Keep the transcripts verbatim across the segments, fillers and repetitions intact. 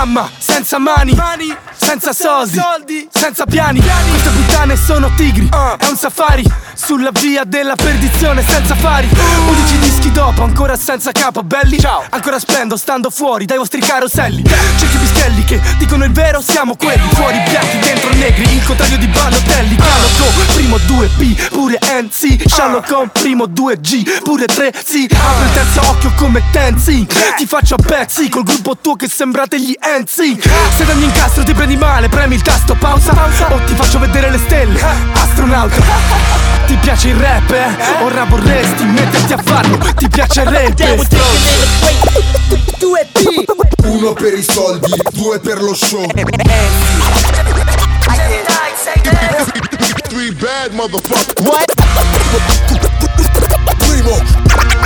mamma senza mani, mani. Senza soldi, soldi, senza piani, piani. Queste puttane sono tigri, uh. è un safari sulla via della perdizione senza fari. uh. undici dischi dopo, ancora senza capo, belli. Ciao. Ancora splendo, stando fuori dai vostri caroselli. Cerchi pischelli che dicono il vero, siamo quelli. Fuori bianchi, dentro negri, il contrario di Balotelli. Caloco, primo due P, pure N C. Shallow con primo due G, pure tre C. Apro il terzo occhio come Tenzi. Ti faccio a pezzi col gruppo tuo che sembrate gli N C. Se ad ogni incastro ti prendi male, premi il tasto pausa, pausa o ti faccio vedere le stelle, astronauta. Ti piace il rap, eh? Ora vorresti metterti a farlo. Ti piace il rap? Uno per i soldi, due per lo show. Three bad motherfuckers. What? Primo.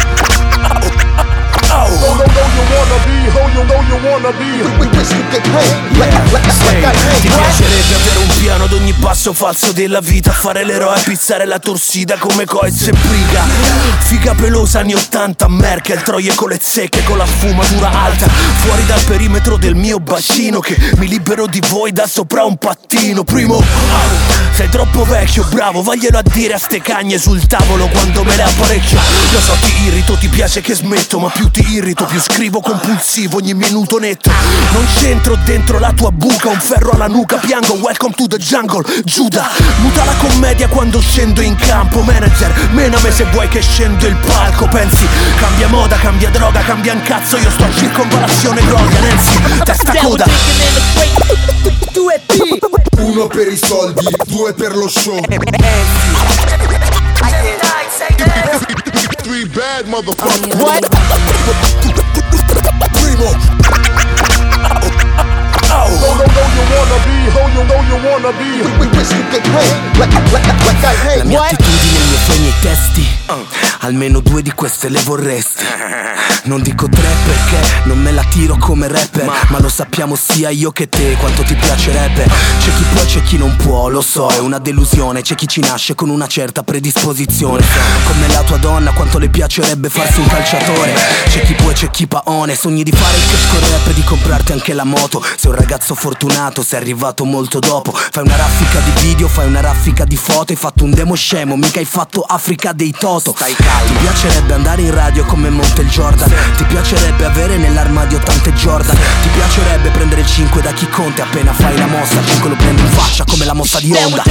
Oh, no, no, you wanna be, oh, you know you wanna be. We wish you could hang, like, like, like I hang. Ti piacerebbe avere un piano ad ogni passo falso della vita, fare l'eroe, pizzare la torsida come Coez e Briga. Figa pelosa anni ottanta, Merkel, troie con le zecche, con la sfumatura alta, fuori dal perimetro del mio bacino, che mi libero di voi da sopra un pattino. Primo, sei troppo vecchio, bravo, vaglielo a dire a ste cagne sul tavolo quando me le apparecchio. Lo so, ti irrito, ti piace che smetto, ma più ti irrito, più scrivo compulsivo ogni minuto netto. Non c'entro dentro la tua buca, un ferro alla nuca, piango, welcome to the jungle, Giuda. Muta la commedia quando scendo in campo, manager, mename se vuoi che scendo il palco. Pensi, cambia moda, cambia droga, cambia un cazzo, io sto a circonvalazione Gloria, Nancy, testa coda. Uno per i soldi, due per lo show. Three bad motherfuckers. What? Primo. Oh, no, no, you wanna be, oh, you know you wanna be. We wish you could hang, like, like, like I hang. La mia attitudine, i miei sogni e i testi, uh, almeno due di queste le vorresti. Non dico tre perché non me la tiro come rapper, ma, ma lo sappiamo sia io che te quanto ti piacerebbe. C'è chi può, c'è chi non può, lo so, è una delusione. C'è chi ci nasce con una certa predisposizione, come la tua donna, quanto le piacerebbe farsi un calciatore. C'è chi può e c'è chi paone, sogni di fare il cash con rap e di comprarti anche la moto. Sei un ragazzo fortunato, sei arrivato molto dopo. Fai una raffica di video, fai una raffica di foto. Hai fatto un demo scemo, mica hai fatto Africa dei Toto. Stai calmo. Ti piacerebbe andare in radio come Montel Jordan, ti piacerebbe avere nell'armadio tante Jordan, ti piacerebbe prendere il cinque da chi conta. Appena fai la mossa, il cinque lo prendi in faccia come la mossa di Honda.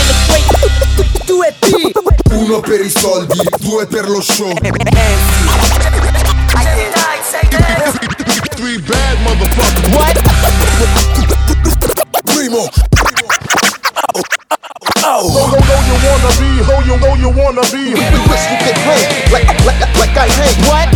Uno per i soldi, due per lo show. Three bad motherfuckers. What? Primo. Oh, no, no, you wanna be, oh, you know you wanna be. We wish you could hang, like, like, like I hang. What?